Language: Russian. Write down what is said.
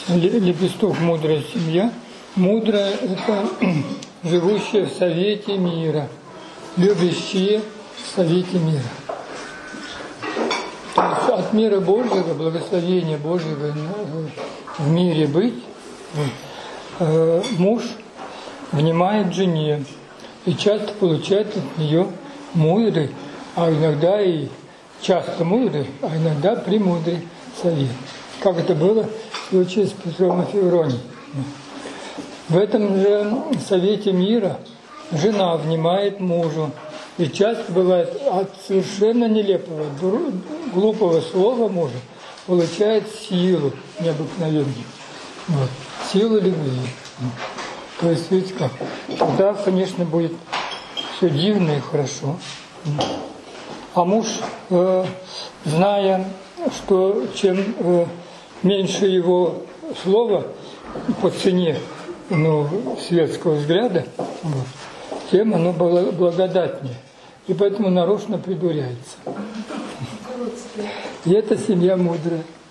Лепесток мудрая семья. Мудрая – это живущая в совете мира, любящие в совете мира. То есть от мира Божьего, благословения Божьего в мире быть, муж внимает жене и часто получает от нее мудрый, а иногда и часто мудрый, а иногда премудрый совет. Как это было в случае с Петром и Февронией. В этом же совете мира жена внимает мужу. И часто бывает от совершенно нелепого, глупого слова мужа получает силу необыкновенную. Вот. Силу любви. То есть, видите как, тогда, конечно, будет все дивно и хорошо. А муж, зная, что чем меньше его слова по цене светского взгляда, вот, тем оно благодатнее. И поэтому нарочно придуряется. И это семья мудрая.